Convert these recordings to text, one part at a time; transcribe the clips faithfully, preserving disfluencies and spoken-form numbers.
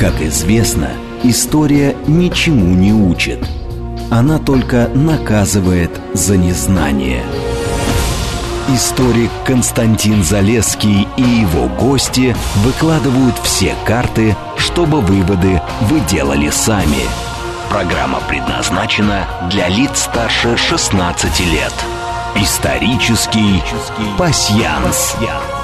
Как известно, история ничему не учит. Она только наказывает за незнание. Историк Константин Залесский и его гости выкладывают все карты, чтобы выводы вы делали сами. Программа предназначена для лиц старше шестнадцати лет. Исторический пасьянс.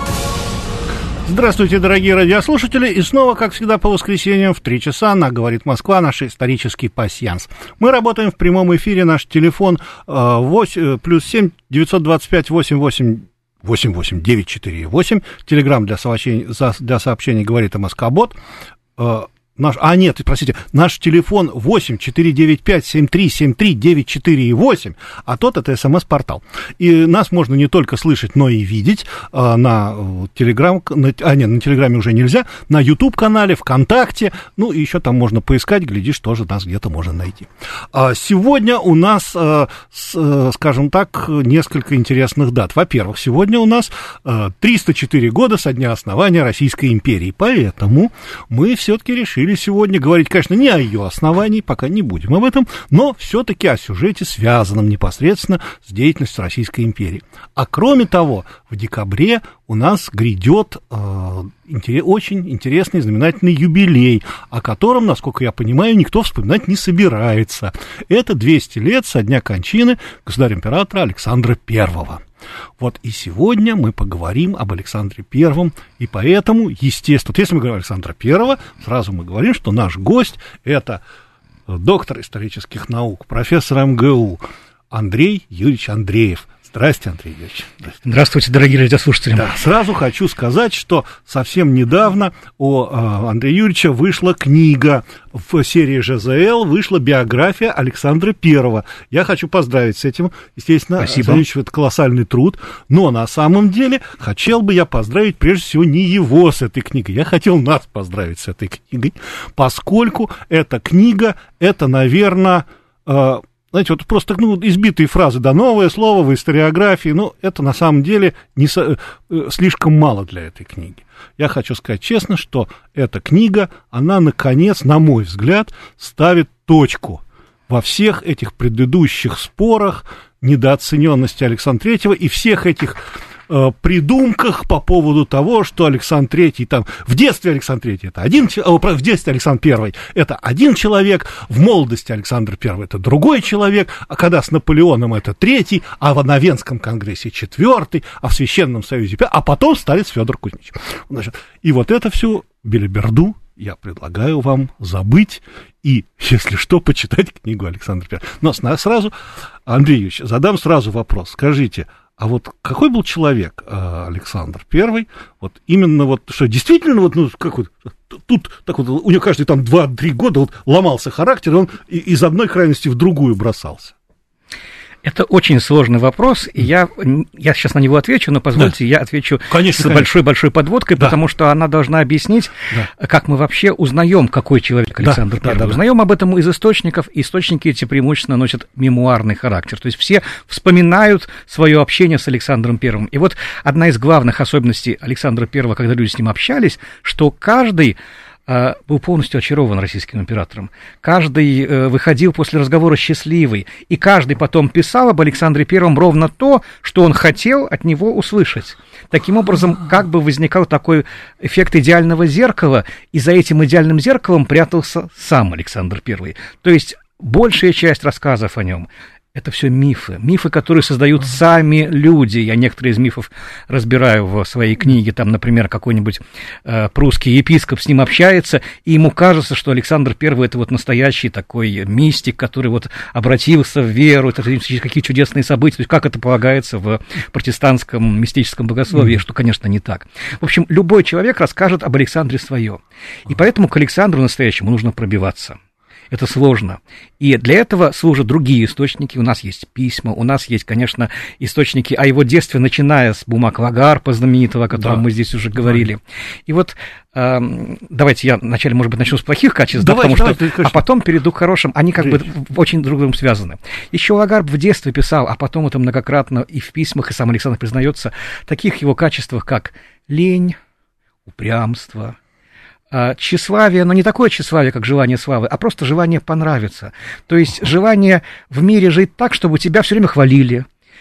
Здравствуйте, дорогие радиослушатели, и снова, как всегда, по воскресеньям в три часа на «Говорит Москва» наш исторический пасьянс. Мы работаем в прямом эфире, наш телефон э, восемь, плюс семь девятьсот двадцать пять восемь восемь восемь восемь девять четыре восемь, телеграмм для сообщений, для сообщений «Говорит МСК-бот». Э, Наш, а нет, простите, наш телефон восемь четыре девять пять семь три семь три девять четыре восемь, а тот это СМС-портал. И нас можно не только слышать, но и видеть а, на Телеграм, на, а нет, на Телеграме уже нельзя, на YouTube-канале, ВКонтакте, ну и еще там можно поискать, глядишь, тоже нас где-то можно найти. А сегодня у нас, а, с, скажем так, несколько интересных дат. Во-первых, сегодня у нас а, триста четыре года со дня основания Российской империи, поэтому мы все-таки решили сегодня говорить, конечно, не о ее основании, пока не будем об этом, но все-таки о сюжете, связанном непосредственно с деятельностью Российской империи. А кроме того, в декабре у нас грядет э, интерес, очень интересный, знаменательный юбилей, о котором, насколько я понимаю, никто вспоминать не собирается. Это двести лет со дня кончины государя-императора Александра Первого. Вот и сегодня мы поговорим об Александре Первом, и поэтому, естественно, вот если мы говорим о Александре Первом, сразу мы говорим, что наш гость – это доктор исторических наук, профессор эм гэ у Андрей Юрьевич Андреев. Здравствуйте, Андрей Юрьевич. Здравствуйте. Здравствуйте, дорогие радиослушатели. Да, сразу хочу сказать, что совсем недавно у э, Андрея Юрьевича вышла книга в серии жэ зэ эл, вышла биография Александра Первого. Я хочу поздравить с этим. Естественно, спасибо. Александр Юрьевич, это колоссальный труд, но на самом деле хотел бы я поздравить прежде всего не его с этой книгой, я хотел нас поздравить с этой книгой, поскольку эта книга, это, наверное... Э, Знаете, вот просто ну, избитые фразы, да, новое слово в историографии, ну, это на самом деле не со, э, слишком мало для этой книги. Я хочу сказать честно, что эта книга, она, наконец, на мой взгляд, ставит точку во всех этих предыдущих спорах, недооцененности Александра Третьего и всех этих э, придумках по поводу того, что Александр Третий там... В детстве Александр Третий это один... О, в детстве Александр Первый это один человек, в молодости Александр Первый это другой человек, а когда с Наполеоном это третий, а на Венском конгрессе четвертый, а в Священном Союзе пятый, а потом старец Федор Кузьмич. Значит, и вот это всю белиберду я предлагаю вам забыть и, если что, почитать книгу Александра Первого. Но сразу, Андрей Юрьевич, задам сразу вопрос. Скажите, а вот какой был человек Александр Первый? Вот именно вот, что действительно, вот, ну, как вот, тут, так вот, у него каждые там два-три года вот ломался характер, и он из одной крайности в другую бросался. Это очень сложный вопрос, и я, я сейчас на него отвечу, но позвольте, да. я отвечу конечно, с большой-большой подводкой, да. потому что она должна объяснить, да. как мы вообще узнаем, какой человек Александр да, Первый. Да, да, узнаем да. об этом из источников, источники эти преимущественно носят мемуарный характер, то есть все вспоминают свое общение с Александром Первым. И вот одна из главных особенностей Александра Первого, когда люди с ним общались, что каждый был полностью очарован российским императором. Каждый выходил после разговора счастливый, и каждый потом писал об Александре Первом ровно то, что он хотел от него услышать. Таким образом, как бы возникал такой эффект идеального зеркала, и за этим идеальным зеркалом прятался сам Александр Первый. То есть большая часть рассказов о нем это все мифы, мифы, которые создают сами люди. Я некоторые из мифов разбираю в своей книге. Там, например, какой-нибудь э, прусский епископ с ним общается, и ему кажется, что Александр Первый это вот настоящий такой мистик, который вот обратился в веру, это какие чудесные события. То есть как это полагается в протестантском мистическом богословии, mm-hmm. что, конечно, не так. В общем, любой человек расскажет об Александре свое. И поэтому к Александру настоящему нужно пробиваться. Это сложно. И для этого служат другие источники. У нас есть письма, у нас есть, конечно, источники о его детстве, начиная с бумаг Лагарпа знаменитого, о котором да. мы здесь уже говорили. Да. И вот э, давайте я вначале, может быть, начну с плохих качеств, давайте, да, потому давайте, что, а потом перейду к хорошим. Они как Речь. бы очень друг с другом связаны. Еще Лагарп в детстве писал, а потом это многократно и в письмах, и сам Александр признается, таких его качествах, как лень, упрямство, Тщеславие, но не такое тщеславие, как желание славы, а просто желание понравиться. То есть желание в мире жить так, чтобы тебя все время хвалили.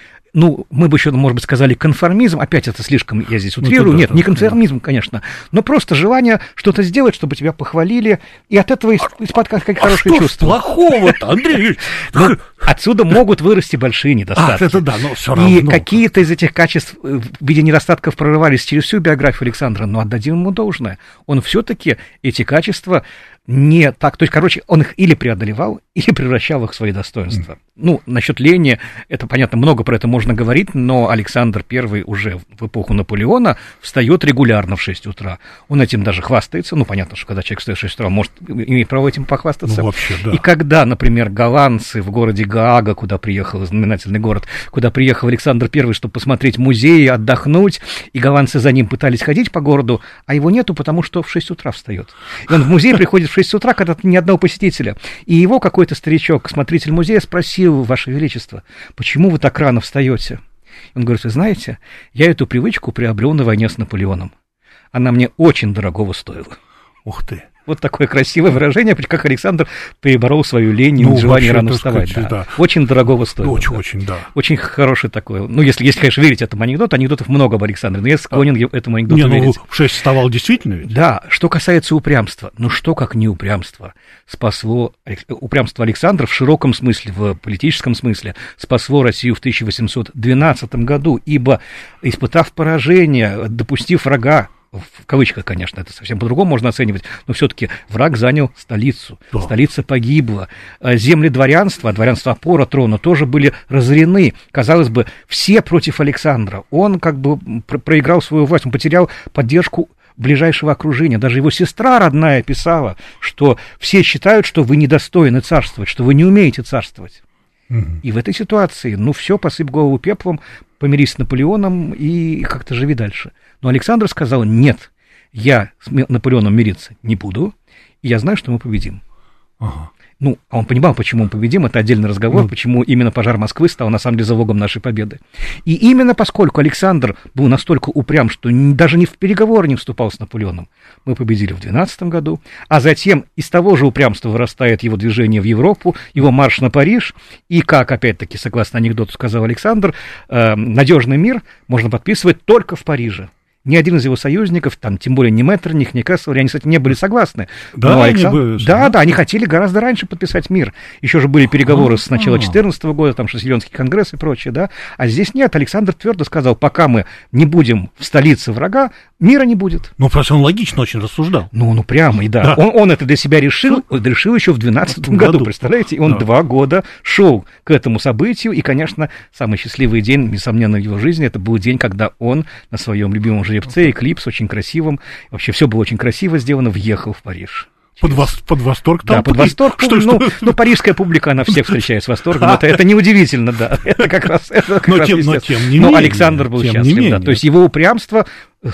Ну, мы бы еще, может быть, сказали конформизм, опять это слишком, я здесь утрирую, ну, нет, не конформизм, конечно, но просто желание что-то сделать, чтобы тебя похвалили, и от этого испытать какие-то хорошие а чувства. Плохого-то, Андрей? Ну, отсюда могут вырасти большие недостатки. А, это да, но все равно. И какие-то из этих качеств в виде недостатков прорывались через всю биографию Александра, но отдадим ему должное. Он все-таки эти качества не так, то есть, короче, он их или преодолевал, или превращал их в свои достоинства. Mm. Ну, насчет лени, это, понятно, много про это можно говорить, но Александр Первый уже в эпоху Наполеона встает регулярно в шесть утра. Он этим даже хвастается, ну, понятно, что когда человек встает в шесть утра, он может иметь право этим похвастаться. Ну, вообще, да. И когда, например, голландцы в городе Гаага, куда приехал, знаменательный город, куда приехал Александр Первый, чтобы посмотреть музеи, отдохнуть, и голландцы за ним пытались ходить по городу, а его нету, потому что в шесть утра встает. И он в музей приходит в шесть утра, когда ни одного посетителя. И его какой-то старичок, смотритель музея, спросил: Ваше Величество, почему вы так рано встаете? Он говорит: вы знаете, я эту привычку приобрел на войне с Наполеоном. Она мне очень дорогого стоила. Ух ты! Вот такое красивое выражение, как Александр переборол свою лень и ну, желание рано вставать. Сказать, да. Да. Очень дорогого стоило. Очень, да. очень, да. Очень хороший такой. Ну, если, если, конечно, верить этому анекдоту, анекдотов много об Александре, но я склонен а, этому анекдоту не, верить. Ну, в шесть вставал действительно ведь? Да. Что касается упрямства, ну что как не упрямство спасло, упрямство Александра в широком смысле, в политическом смысле, спасло Россию в тысяча восемьсот двенадцатом году, ибо, испытав поражение, допустив врага, в кавычках, конечно, это совсем по-другому можно оценивать, но все-таки враг занял столицу, да. Столица погибла, земли дворянства, дворянство опора трона тоже были разорены, казалось бы, все против Александра, он как бы проиграл свою власть, он потерял поддержку ближайшего окружения, даже его сестра родная писала, что все считают, что вы недостойны царствовать, что вы не умеете царствовать. Угу. И в этой ситуации, ну все, посыпь голову пеплом, помирись с Наполеоном и как-то живи дальше. Но Александр сказал: нет, я с Наполеоном мириться не буду, и я знаю, что мы победим. Ага. Ну, а он понимал, почему мы победим, это отдельный разговор, ну. Почему именно пожар Москвы стал, на самом деле, залогом нашей победы. И именно поскольку Александр был настолько упрям, что даже не в переговоры не вступал с Наполеоном, мы победили в двенадцатом году, а затем из того же упрямства вырастает его движение в Европу, его марш на Париж, и, как, опять-таки, согласно анекдоту сказал Александр, э, надежный мир можно подписывать только в Париже. Ни один из его союзников, там, тем более ни Меттерних, ни Кэсселери, они, кстати, не были согласны. Да, Александр... они были... да, да, они хотели гораздо раньше подписать мир. Еще же были переговоры с начала четырнадцатого года, там, Шестеренский конгресс и прочее, да. А здесь нет, Александр твердо сказал: пока мы не будем в столице врага, мира не будет. Ну, просто он логично очень рассуждал. Ну, ну, прямо, и да. да. Он, он это для себя решил, решил еще в двенадцатом году, представляете? И он да. два года шел к этому событию, и, конечно, самый счастливый день, несомненно, в его жизни, это был день, когда он на своем любимом жеребце, эклипс очень красивым, вообще все было очень красиво сделано, въехал в Париж. Под, вос, под восторг толпы? Да, под восторг. Что, ну, что? ну, парижская публика, она всех встречает с восторгом. Это, это неудивительно, да. Это как раз, это как но, раз тем, но, тем не но менее, Александр был счастлив, да. То есть его упрямство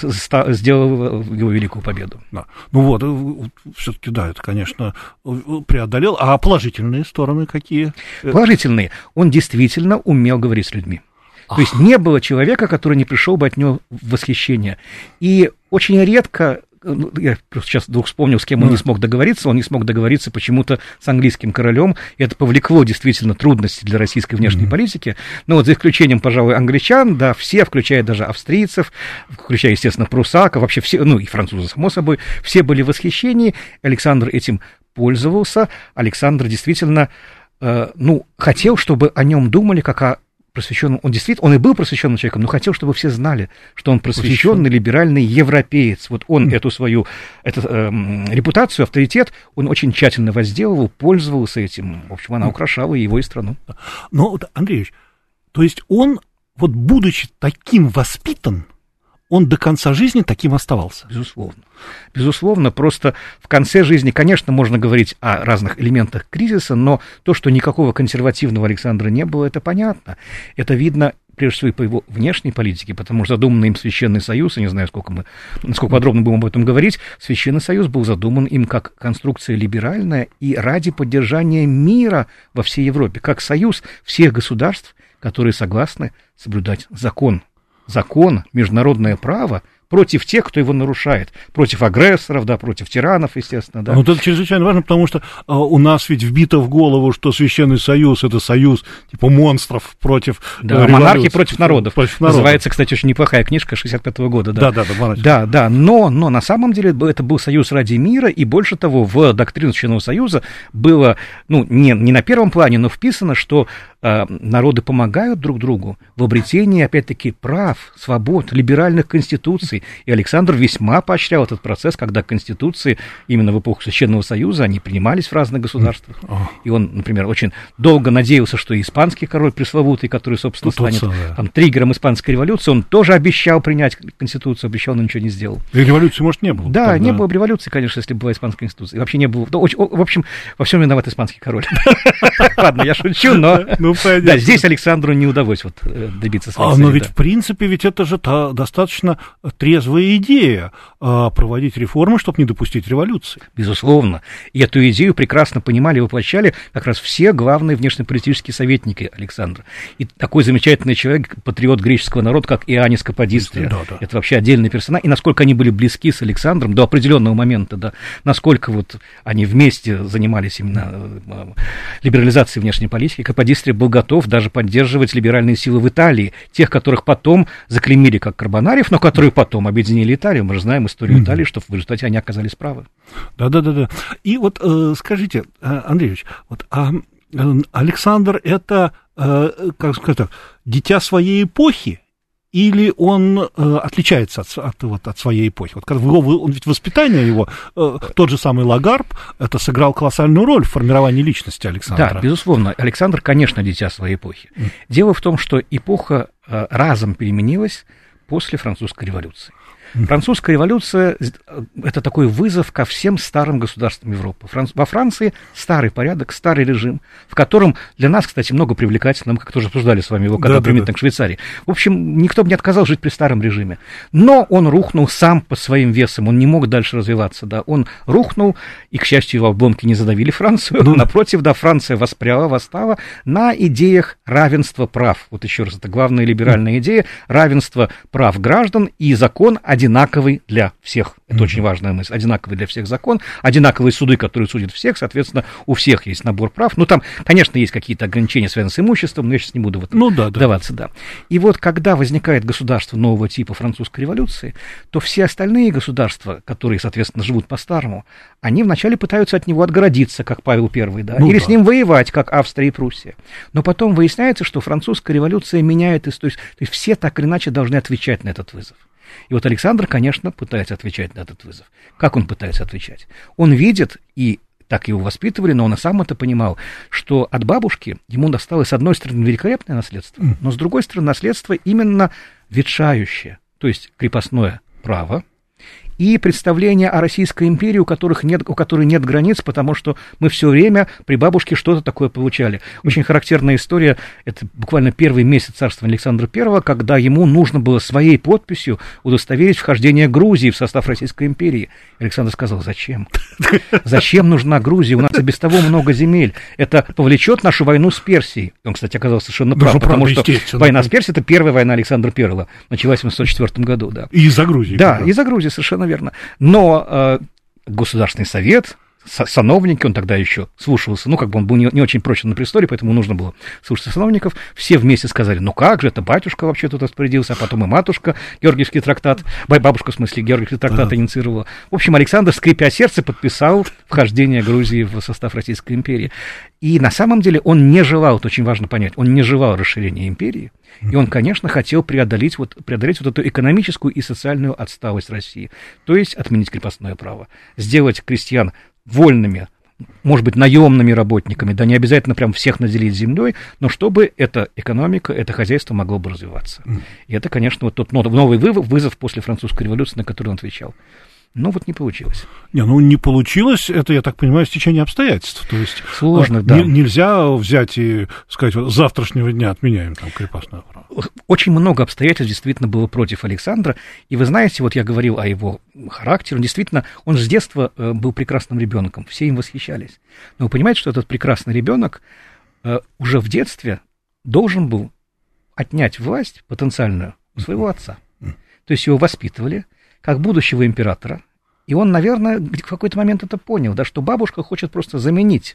сделало его великую победу. Да. Ну вот, все-таки, да, это, конечно, преодолел. А положительные стороны какие? Положительные. Он действительно умел говорить с людьми. То есть не было человека, который не пришел бы от него в восхищение. И очень редко, я просто сейчас вдруг вспомнил, с кем он не смог договориться, он не смог договориться почему-то с английским королем, и это повлекло действительно трудности для российской внешней mm-hmm. политики. Но вот за исключением, пожалуй, англичан, да, все, включая даже австрийцев, включая, естественно, прусаков, вообще все, ну и французы, само собой, все были в восхищении, Александр этим пользовался, Александр действительно, э, ну, хотел, чтобы о нем думали как о просвещенным, он действительно, он и был просвещенным человеком, но хотел, чтобы все знали, что он просвещенный, либеральный европеец. Вот он mm. эту свою эту, э, репутацию, авторитет, он очень тщательно возделывал, пользовался этим. В общем, она украшала его и страну. Ну, Андреевич, то есть он, вот будучи таким воспитан, он до конца жизни таким оставался? Безусловно. Безусловно, просто в конце жизни, конечно, можно говорить о разных элементах кризиса, но то, что никакого консервативного Александра не было, это понятно. Это видно, прежде всего, и по его внешней политике, потому что задуманный им Священный Союз, я не знаю, сколько мы, насколько подробно будем об этом говорить, Священный Союз был задуман им как конструкция либеральная и ради поддержания мира во всей Европе, как союз всех государств, которые согласны соблюдать закон. Закон, международное право против тех, кто его нарушает, против агрессоров, да, против тиранов, естественно. Да. Ну, это чрезвычайно важно, потому что а, у нас ведь вбито в голову, что Священный Союз — это союз типа монстров против да, монархии против народов. против народов. Называется, кстати, очень неплохая книжка шестьдесят пятого года. Да, да, да. Да, да, да, но, но на самом деле это был союз ради мира, и больше того, в доктрину Священного Союза было, ну, не, не на первом плане, но вписано, что э, народы помогают друг другу в обретении, опять-таки, прав, свобод, либеральных конституций. И Александр весьма поощрял этот процесс, когда конституции именно в эпоху Священного Союза, они принимались в разных государствах. И он, например, очень долго надеялся, что и испанский король пресловутый, который, собственно, станет там, триггером испанской революции, он тоже обещал принять конституцию, обещал, но ничего не сделал. И революции, может, не было? Да, тогда... не было бы революции, конечно, если бы была испанская конституция. И вообще не было... В общем, во всем виноват испанский король. Ладно, я шучу, но... Да, здесь Александру не удалось вот добиться своей цели. Но ведь, в принципе, ведь это же достаточно трезвая идея проводить реформы, чтобы не допустить революции. Безусловно. И эту идею прекрасно понимали и воплощали как раз все главные внешнеполитические советники Александра. И такой замечательный человек, патриот греческого народа, как Иоаннис Каподистрия. Да, да. Это вообще отдельный персонаж. И насколько они были близки с Александром до определенного момента, да, насколько вот они вместе занимались именно либерализацией внешней политики. Каподистрия был готов даже поддерживать либеральные силы в Италии, тех, которых потом заклеймили как карбонариев, но которые потом объединили Италию. Мы же знаем историю mm-hmm. Италии, что в результате они оказались правы. Да-да-да. И вот э, скажите, Андрей Ильич, вот, а Александр — это, э, как сказать так, дитя своей эпохи? Или он э, отличается от, от, вот, от своей эпохи? Вот, когда вы, он ведь воспитание его, э, тот же самый Лагарб, это сыграл колоссальную роль в формировании личности Александра. Да, безусловно. Александр, конечно, дитя своей эпохи. Mm. Дело в том, что эпоха э, разом переменилась после французской революции. Французская революция – это такой вызов ко всем старым государствам Европы. Во Франции старый порядок, старый режим, в котором для нас, кстати, много привлекательного, мы как-то уже обсуждали с вами его, когда да, примитивно да, да. к Швейцарии. В общем, никто бы не отказал жить при старом режиме. Но он рухнул сам по своим весам, он не мог дальше развиваться. Да. Он рухнул, и, к счастью, его обломки не задавили Францию. Ну, напротив, да, Франция воспряла, восстала на идеях равенства прав. Вот еще раз, это главная либеральная идея – равенство прав граждан и закон один. Одинаковый для всех, это mm-hmm. очень важная мысль, одинаковый для всех закон, одинаковые суды, которые судят всех, соответственно, у всех есть набор прав. Ну, там, конечно, есть какие-то ограничения, связанные с имуществом, но я сейчас не буду в это ну, да, вдаваться, да. да. И вот, когда возникает государство нового типа французской революции, то все остальные государства, которые, соответственно, живут по-старому, они вначале пытаются от него отгородиться, как Павел Первый, да, ну, или да. с ним воевать, как Австрия и Пруссия. Но потом выясняется, что французская революция меняет историю, то есть все так или иначе должны отвечать на этот вызов. И вот Александр, конечно, пытается отвечать на этот вызов. Как он пытается отвечать? Он видит, и так его воспитывали, но он и сам это понимал, что от бабушки ему досталось, с одной стороны, великолепное наследство, но с другой стороны, наследство именно ветшающее, то есть крепостное право, и представления о Российской империи, у, которых нет, у которой нет границ, потому что мы все время при бабушке что-то такое получали. Очень характерная история, это буквально первый месяц царствования Александра Первого, когда ему нужно было своей подписью удостоверить вхождение Грузии в состав Российской империи. Александр сказал, зачем? Зачем нужна Грузия? У нас и без того много земель. Это повлечет нашу войну с Персией. Он, кстати, оказался совершенно прав, потому что война с Персией — это первая война Александра Первого, началась в восемьсот четвёртом году. Да. И из-за Грузии. Да, из-за Грузии, совершенно верно. Но э, Государственный совет, сановники, он тогда еще слушался, ну, как бы он был не, не очень прочен на престоле, поэтому нужно было слушаться сановников, все вместе сказали, ну как же, это батюшка вообще тут распорядился, а потом и матушка Георгиевский трактат, бабушка, в смысле, Георгиевский трактат да. инициировала. В общем, Александр, скрипя сердце, подписал вхождение Грузии в состав Российской империи. И на самом деле он не желал, это очень важно понять, он не желал расширения империи, и он, конечно, хотел преодолеть вот, преодолеть вот эту экономическую и социальную отсталость России, то есть отменить крепостное право, сделать крестьян вольными, может быть, наемными работниками, да не обязательно прям всех наделить землей, но чтобы эта экономика, это хозяйство могло бы развиваться. И это, конечно, вот тот новый вызов после французской революции, на который он отвечал. Но вот не получилось. Не, ну не получилось, это, я так понимаю, стечение обстоятельств. То есть сложно, да. Не, нельзя взять и сказать, вот, с завтрашнего дня отменяем там крепостное право. Очень много обстоятельств действительно было против Александра. И вы знаете, вот я говорил о его характере, он действительно, он с детства был прекрасным ребенком, все им восхищались. Но вы понимаете, что этот прекрасный ребенок уже в детстве должен был отнять власть потенциальную у своего отца. То есть его воспитывали, как будущего императора. И он, наверное, в какой-то момент это понял, да, что бабушка хочет просто заменить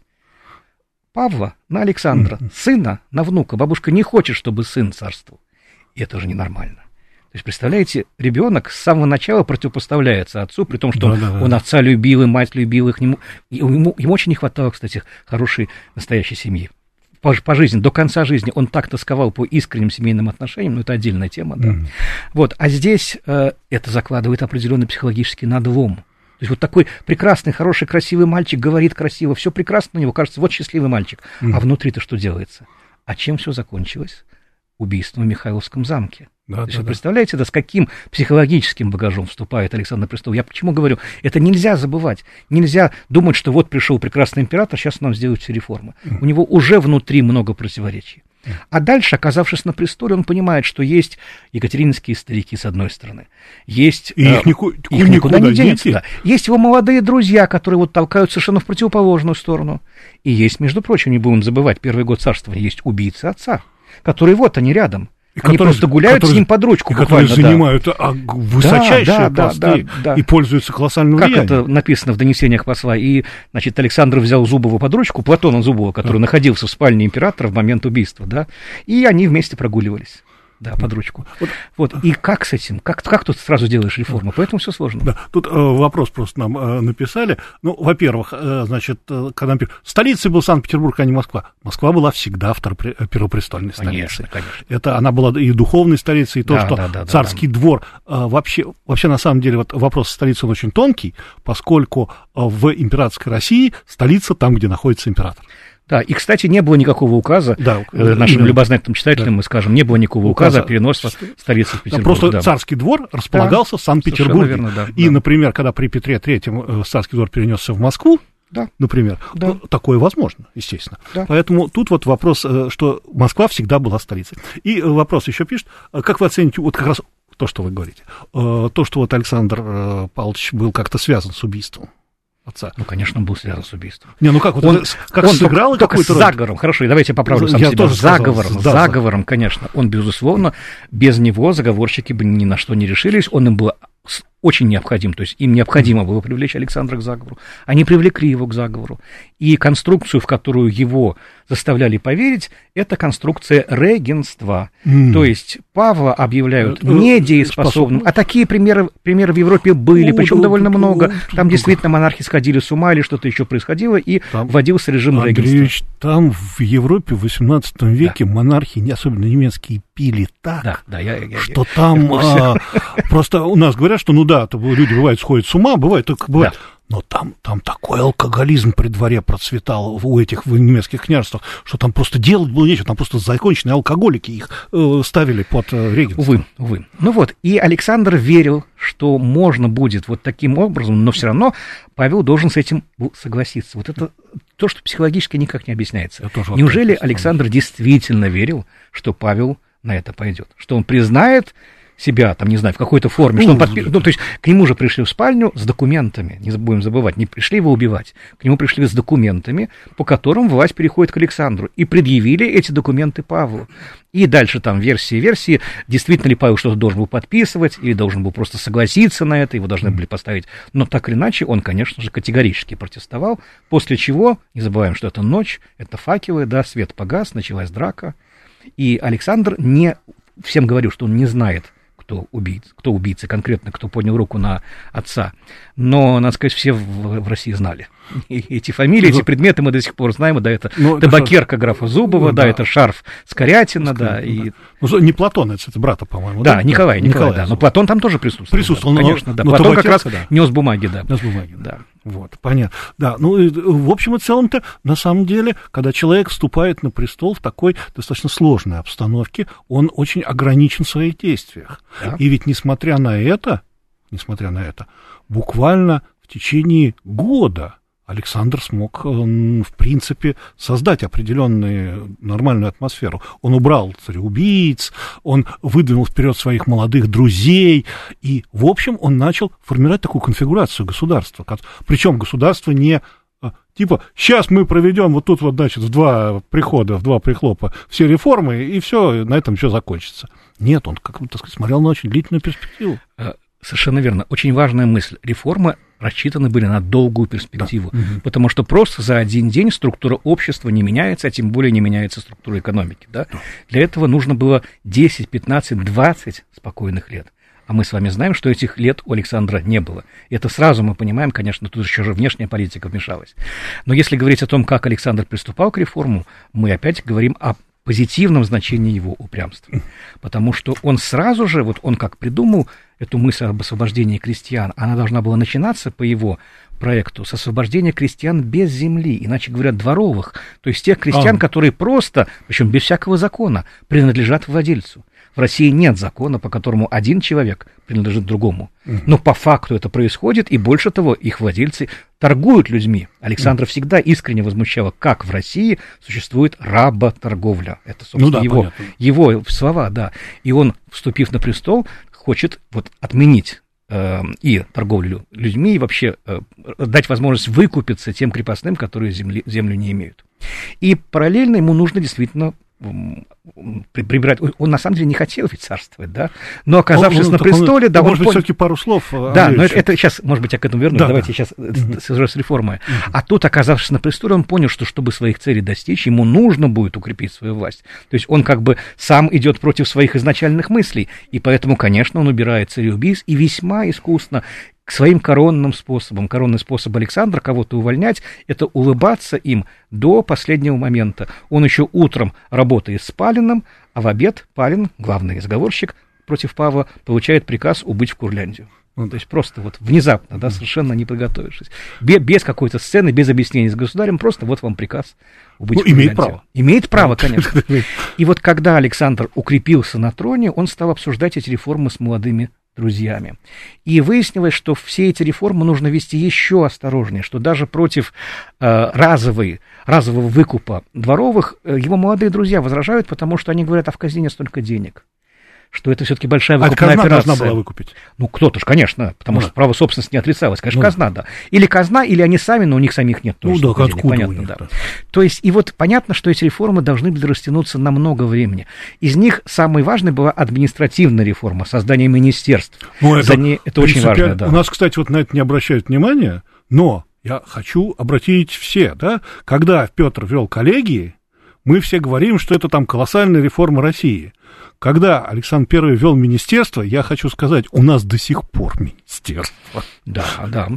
Павла на Александра, mm-hmm. сына на внука. Бабушка не хочет, чтобы сын царствовал. И это же ненормально. То есть, представляете, ребенок с самого начала противопоставляется отцу, при том, что да, да, да. он отца любил, и мать любила, к нему, ему, ему очень не хватало, кстати, хорошей настоящей семьи. По, по жизни, до конца жизни он так тосковал по искренним семейным отношениям, но это отдельная тема, да. Mm. Вот, а здесь э, это закладывает определенный психологический надлом. То есть вот такой прекрасный, хороший, красивый мальчик говорит красиво, все прекрасно у него, кажется, вот счастливый мальчик. Mm. А внутри-то что делается? А чем все закончилось? Убийством в Михайловском замке. Да, То есть да, вы да. представляете, да, с каким психологическим багажом вступает Александр на престол? Я почему говорю, это нельзя забывать. Нельзя думать, что вот пришел прекрасный император, сейчас нам сделают все реформы. Mm. У него уже внутри много противоречий. Mm. А дальше, оказавшись на престоле, он понимает, что есть екатерининские старики, с одной стороны. Есть, И э, их, нику, их никуда, никуда не денется. Да. Есть его молодые друзья, которые вот толкают совершенно в противоположную сторону. И есть, между прочим, не будем забывать, первый год царствования, есть убийцы отца, которые вот они рядом. И Они которые, просто гуляют которые, с ним под ручку, которые занимают да. высочайшие да, да, посты да, да, да. и пользуются колоссальным как влиянием. Как это написано в донесениях посла. И, значит, Александр взял Зубова под ручку, Платона Зубова, который да. находился в спальне императора в момент убийства, да, и они вместе прогуливались. Да, под ручку. Вот, вот. И как с этим? Как, как тут сразу делаешь реформу? Поэтому все сложно. Да. Тут э, вопрос просто нам э, написали. Ну, во-первых, э, значит, э, когда например, столицей был Санкт-Петербург, а не Москва. Москва была всегда второпре- первопрестольной столицей. Конечно, конечно. Это она была и духовной столицей, и то, да, что да, да, царский да, да. двор. Э, вообще, вообще, на самом деле, вот вопрос столицы, он очень тонкий, поскольку э, в императорской России столица там, где находится император. Да, и, кстати, не было никакого указа, да, нашим именно. любознательным читателям да. мы скажем, не было никакого указа, указа о переносе столицы в Петербург. Да, просто да. царский двор располагался да, в Санкт-Петербурге. Верно, да, и, да. например, когда при Петре Третьем царский двор перенесся в Москву, да. например, да. такое возможно, естественно. Да. Поэтому тут вот вопрос, что Москва всегда была столицей. И вопрос еще пишет, как вы оцените, вот как раз то, что вы говорите, то, что вот Александр Павлович был как-то связан с убийством отца. Ну, конечно, он был связан с убийством. Не, ну как, вот он, это, как он сыграл только, только с заговором. Хорошо, давайте я поправлю сам я себя. Тоже заговором, сказал, да, заговором, конечно. Он, безусловно, без него заговорщики бы ни на что не решились. Он им был очень необходим, то есть им необходимо было привлечь Александра к заговору. Они привлекли его к заговору. И конструкцию, в которую его заставляли поверить, это конструкция регенства. Mm. То есть Павла объявляют недееспособным. А такие примеры, примеры в Европе были, причем довольно много. Там действительно монархи сходили с ума или что-то еще происходило, и там, вводился режим регенства. Там в Европе в восемнадцатом веке да. монархи, особенно немецкие, пили так, да, да, я, я, что я, там я, а, просто у нас говорят, что ну да, люди бывают сходят с ума, бывает, только бывает. Да. Но там, там такой алкоголизм при дворе процветал у этих в немецких княжествах, что там просто делать было нечего, там просто законченные алкоголики их э, ставили под э, регенство. Увы, увы. Ну вот, и Александр верил, что можно будет вот таким образом, но все равно Павел должен с этим согласиться. Вот это то, что психологически никак не объясняется. Неужели Александр действительно верил, что Павел на это пойдет, что он признает себя, там, не знаю, в какой-то форме, что он подпи... ну, то есть к нему же пришли в спальню с документами, не будем забывать, не пришли его убивать, к нему пришли с документами, по которым власть переходит к Александру, и предъявили эти документы Павлу. И дальше там версии, версии, действительно ли Павел что-то должен был подписывать, или должен был просто согласиться на это, его должны были поставить, но так или иначе он, конечно же, категорически протестовал, после чего, не забываем, что это ночь, это факелы, да, свет погас, началась драка, и Александр не, всем говорил, что он не знает, кто убийца, кто убийца конкретно, кто поднял руку на отца. Но, надо сказать, все в, в России знали. И эти фамилии, эти предметы мы до сих пор знаем, да, это ну, табакерка это графа Зубова, да, да, это шарф Скорятина, да. И... Ну, не Платон, это, это брата, по-моему. Да, да? Николай, Николай, Николай, да. Но Платон там тоже присутствовал. Присутствовал, да, но, конечно, да. Но Платон как раз да. нес бумаги, да. Нес бумаги, да. Вот, понятно. Да, ну, в общем и целом-то, на самом деле, когда человек вступает на престол в такой достаточно сложной обстановке, он очень ограничен в своих действиях. Да. И ведь, несмотря на это, несмотря на это, буквально в течение года Александр смог, в принципе, создать определенную нормальную атмосферу. Он убрал цареубийц, он выдвинул вперед своих молодых друзей, и, в общем, он начал формировать такую конфигурацию государства. Причем государство не типа, сейчас мы проведем вот тут вот, значит, в два прихода, в два прихлопа все реформы, и все, на этом все закончится. Нет, он, как бы, так сказать, смотрел на очень длительную перспективу. Совершенно верно. Очень важная мысль. Реформы рассчитаны были на долгую перспективу, да. Угу. Потому что просто за один день структура общества не меняется, а тем более не меняется структура экономики. Да? Да. Для этого нужно было десять, пятнадцать, двадцать спокойных лет. А мы с вами знаем, что этих лет у Александра не было. И это сразу мы понимаем, конечно, тут еще же внешняя политика вмешалась. Но если говорить о том, как Александр приступал к реформу, мы опять говорим о позитивном значении его упрямства. Потому что он сразу же, вот он как придумал эту мысль об освобождении крестьян, она должна была начинаться по его проекту с освобождения крестьян без земли, иначе говоря, дворовых, то есть тех крестьян, а. которые просто, причем без всякого закона, принадлежат владельцу. В России нет закона, по которому один человек принадлежит другому. Mm-hmm. Но по факту это происходит, и больше того, их владельцы торгуют людьми. Александра mm-hmm. всегда искренне возмущала, как в России существует работорговля. Это, собственно, ну да, его, его слова, да. И он, вступив на престол, хочет вот отменить э, и торговлю людьми, и вообще э, дать возможность выкупиться тем крепостным, которые земли, землю не имеют. И параллельно ему нужно действительно прибирать. Он на самом деле не хотел ведь царствовать, да, но оказавшись он, он, на престоле, он, да, он может быть, все-таки пару слов. Да, но это, это сейчас, может быть, я к этому вернусь. Да, давайте да. сейчас mm-hmm. свяжусь с реформой. Mm-hmm. А тут, оказавшись на престоле, он понял, что чтобы своих целей достичь, ему нужно будет укрепить свою власть. То есть он как бы сам идет против своих изначальных мыслей, и поэтому, конечно, он убирает цареубийц и весьма искусно к своим коронным способам. Коронный способ Александра кого-то увольнять — это улыбаться им до последнего момента. Он еще утром работает с Палиным, а в обед Палин, главный заговорщик против Павла, получает приказ убыть в Курляндию. Ну, то есть просто вот внезапно, да, совершенно не подготовившись. Без, без какой-то сцены, без объяснений с государем, просто вот вам приказ убыть ну, в Курляндию. Имеет право. Имеет право, конечно. И вот когда Александр укрепился на троне, он стал обсуждать эти реформы с молодыми друзьями. И выяснилось, что все эти реформы нужно вести еще осторожнее, что даже против э, разовой, разового выкупа дворовых э, его молодые друзья возражают, потому что они говорят, а в казне нет столько денег, что это все-таки большая выкупная а операция. Должна была выкупить? Ну, кто-то же, конечно, потому да. что право собственности не отрицалось. Конечно, ну, казна, да. Или казна, или они сами, но у них самих нет тоже. Ну, да, денег, понятно, них, да. да. То есть, и вот понятно, что эти реформы должны были растянуться на много времени. Из них самой важной была административная реформа, создание министерств. Ну, это, За ней, это очень важно, да. У нас, кстати, вот на это не обращают внимания, но я хочу обратить все, да, когда Петр вел коллегии, мы все говорим, что это там колоссальная реформа России. Когда Александр Первый ввел министерство, я хочу сказать, у нас до сих пор министерство. Да, да.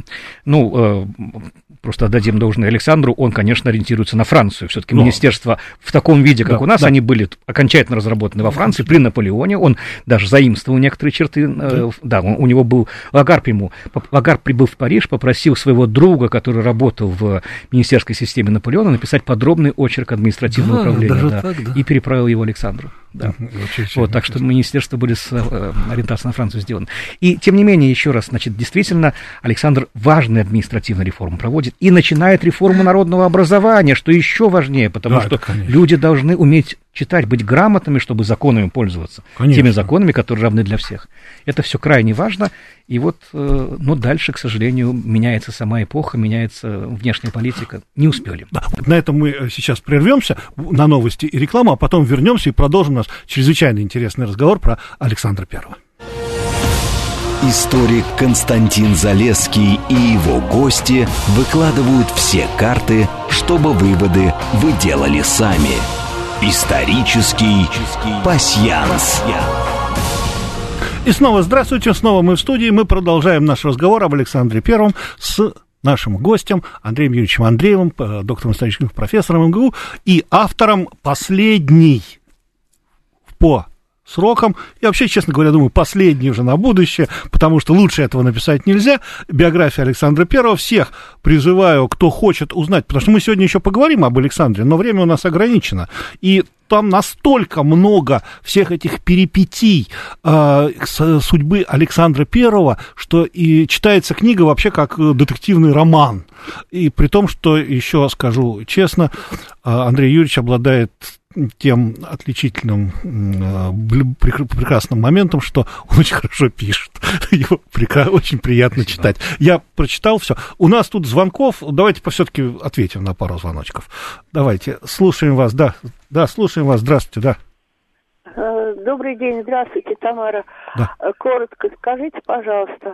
Ну, э, просто отдадим должное Александру, он, конечно, ориентируется на Францию. Все-таки Но. министерства в таком виде, как да, у нас, да. они были окончательно разработаны во Франции при Наполеоне. Он даже заимствовал некоторые черты. Э, да, он, у него был Лагарб ему. Лагарб прибыл в Париж, попросил своего друга, который работал в министерской системе Наполеона, написать подробный очерк административного да, управления. Да, так, да. И переправил его Александру. Да. Вот, так что министерства были с э, ориентацией на Францию сделаны. И, тем не менее, еще раз, значит, действительно, Александр важные административные реформы проводит и начинает реформу народного образования, что еще важнее, потому да, что люди должны уметь читать, быть грамотными, чтобы законами пользоваться. Конечно. Теми законами, которые равны для всех. Это все крайне важно. И вот, э, но дальше, к сожалению, меняется сама эпоха, меняется внешняя политика. Не успели. Да, на этом мы сейчас прервемся на новости и рекламу, а потом вернемся и продолжим наш чрезвычайно интересный разговор про Александра Первого. Историк Константин Залесский и его гости выкладывают все карты, чтобы выводы вы делали сами. Исторический пасьянс. И снова здравствуйте, снова мы в студии, мы продолжаем наш разговор об Александре Первом с нашим гостем Андреем Юрьевичем Андреевым, доктором исторических, профессором эм гэ у и автором последней по срокам, и вообще, честно говоря, думаю, последний уже на будущее, потому что лучше этого написать нельзя, биография Александра Первого. Всех призываю, кто хочет узнать, потому что мы сегодня еще поговорим об Александре, но время у нас ограничено, и там настолько много всех этих перипетий э, судьбы Александра Первого, что и читается книга вообще как детективный роман, и при том, что, еще скажу честно, Андрей Юрьевич обладает тем отличительным э, прекрасным моментом, что он очень хорошо пишет. Его прекра... очень приятно Спасибо. Читать. Я прочитал все. У нас тут звонков. Давайте все-таки ответим на пару звоночков. Давайте, слушаем вас. Да, да, слушаем вас. Здравствуйте, да. Добрый день, здравствуйте, Тамара. Да. Коротко скажите, пожалуйста,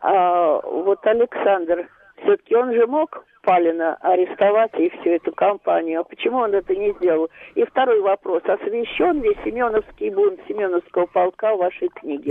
а вот Александр, все-таки он же мог Палина арестовать и всю эту кампанию, а почему он это не сделал? И второй вопрос, освящен ли Семеновский бунт Семеновского полка в вашей книге?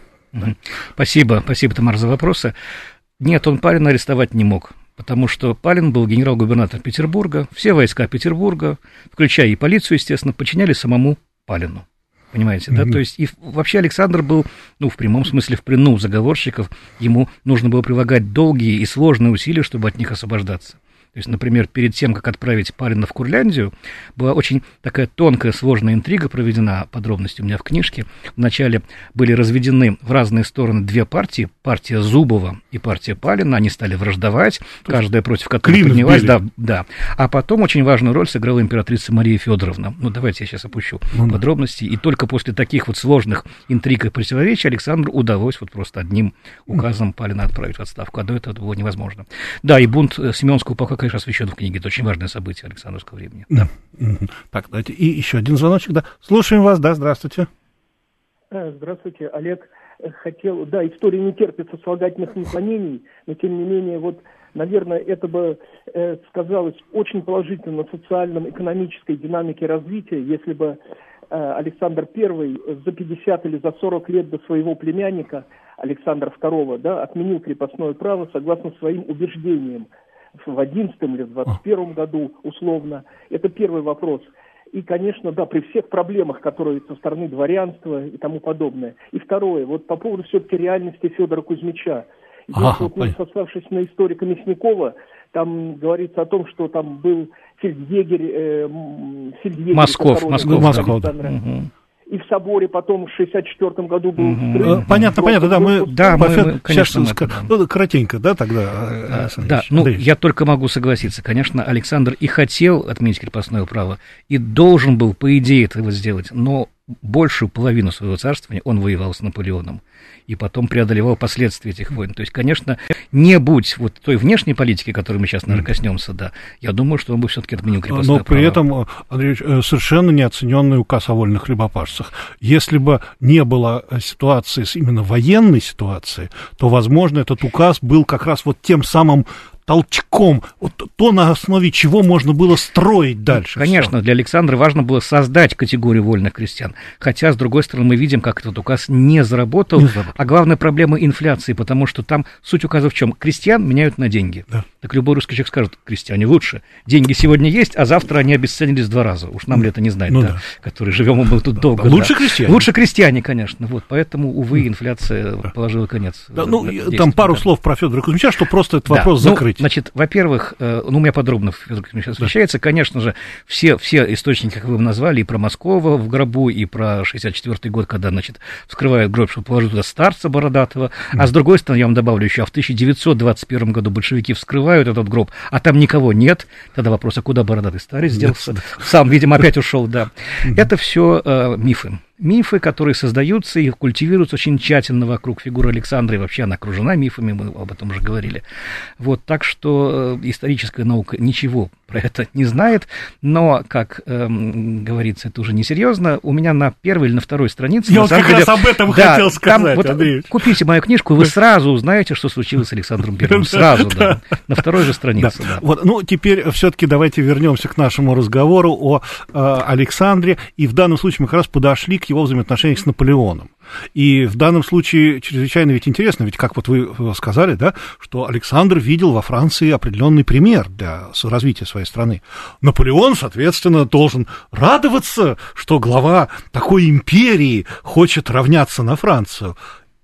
Спасибо, спасибо, Тамара, за вопросы. Нет, он Палина арестовать не мог, потому что Палин был генерал-губернатор Петербурга, все войска Петербурга, включая и полицию, естественно, подчинялись самому Палину. Понимаете, mm-hmm. да? То есть, и вообще Александр был, ну, в прямом смысле, в плену заговорщиков, ему нужно было прилагать долгие и сложные усилия, чтобы от них освобождаться. То есть, например, перед тем, как отправить Палина в Курляндию, была очень такая тонкая, сложная интрига проведена, подробности у меня в книжке. Вначале были разведены в разные стороны две партии, партия Зубова и партия Палина, они стали враждовать, каждая против которой поднялась. Да, да. А потом очень важную роль сыграла императрица Мария Федоровна. Ну, давайте я сейчас опущу ну, подробности. И только после таких вот сложных интриг и противоречий Александру удалось вот просто одним указом Палина отправить в отставку, а до этого было невозможно. Да, и бунт Семеновского полка, конечно, освещен в книге. Это очень важное событие Александровского времени. Да. Так, давайте. И еще один звоночек. Да. Слушаем вас. Да, здравствуйте. Здравствуйте, Олег. Хотел, да, история не терпит сослагательных наклонений, но тем не менее, вот, наверное, это бы э, сказалось очень положительно на социальном, экономической динамике развития, если бы э, Александр Первый за пятьдесят или за сорок лет до своего племянника Александра Второго, да, отменил крепостное право согласно своим убеждениям в одиннадцатом или в двадцать первом году, условно. Это первый вопрос. И, конечно, да, при всех проблемах, которые со стороны дворянства и тому подобное. И второе, вот по поводу все-таки реальности Федора Кузьмича. Ага, Если вот мы, сославшись на историка Мясникова, там говорится о том, что там был фельдъегерь, э, фельдъегерь Москов, Москов, Москов, да. И в соборе потом в шестьдесят четвёртом году был угу. взрыв. Понятно, понятно, да, мы, да, мы, мы конечно, сейчас, мы ну, коротенько, да, тогда. А, да, ну, Андрей. Я только могу согласиться. Конечно, Александр и хотел отменить крепостное право, и должен был, по идее, этого сделать, но большую половину своего царствования он воевал с Наполеоном и потом преодолевал последствия этих войн. То есть, конечно, не будь вот той внешней политики, которой мы сейчас, наверное, коснемся, да, я думаю, что он бы все-таки отменил крепостное право. Но при этом, Андрей, совершенно неоцененный указ о вольных хлебопашцах. Если бы не было ситуации, именно военной ситуации, то, возможно, этот указ был как раз вот тем самым толчком, вот то, на основе чего можно было строить дальше. Конечно, всё. Для Александра важно было создать категорию вольных крестьян, хотя, с другой стороны, мы видим, как этот указ не заработал, не заработал. А главная проблема инфляции, потому что там суть указа в чем? Крестьян меняют на деньги. Да. Так любой русский человек скажет, крестьяне лучше, деньги сегодня есть, а завтра они обесценились два раза, уж нам ли это не знать, ну, да, да. которые живем мы тут да, долго. Да. Лучше да. крестьяне. Лучше крестьяне, конечно, вот, поэтому, увы, инфляция да. положила конец. Да, ну, там пару да. слов про Федора Кузьмича, чтобы просто этот да. вопрос ну, закрыть. Значит, во-первых, ну, у меня подробно Федор Кузьмич освещается, да. конечно же, все, все источники, как вы его назвали, и про Москова в гробу, и про шестьдесят четвёртый год, когда, значит, вскрывают гроб, чтобы положить туда старца бородатого, mm. а с другой стороны, я вам добавлю еще, а в тысяча девятьсот двадцать первом году большевики вскрывают этот гроб, а там никого нет, тогда вопрос, а куда бородатый старец делся? Yes. Сам, видимо, опять ушел, да. Mm-hmm. Это все э, мифы. Мифы, которые создаются и культивируются очень тщательно вокруг фигуры Александра, и вообще она окружена мифами, мы об этом уже говорили. Вот, так что э, историческая наука ничего про это не знает, но, как э, говорится, это уже несерьезно. У меня на первой или на второй странице... Я вот как деле, раз об этом да, хотел сказать, вот, Андрей. Купите мою книжку, и вы сразу узнаете, что случилось с Александром Первым. Сразу, да. На второй же странице, да. Вот, ну, теперь все-таки давайте вернемся к нашему разговору о э, Александре, и в данном случае мы как раз подошли к его взаимоотношениях с Наполеоном. И в данном случае чрезвычайно ведь интересно, ведь как вот вы сказали, да, что Александр видел во Франции определенный пример для развития своей страны. Наполеон, соответственно, должен радоваться, что глава такой империи хочет равняться на Францию.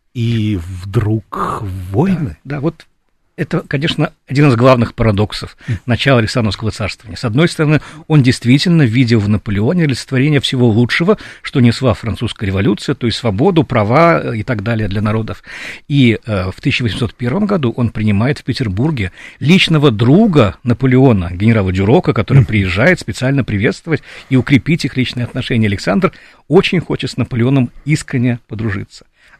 И вдруг войны. Да, да, вот это, конечно, один из главных парадоксов начала Александровского царствования. С одной стороны, он действительно видел в Наполеоне олицетворение всего лучшего, что несла французская революция, то есть свободу, права и так далее для народов. И э, в тысяча восемьсот первом году он принимает в Петербурге личного друга Наполеона, генерала Дюрока, который приезжает специально приветствовать и укрепить их личные отношения. Александр очень хочет с Наполеоном искренне подружиться.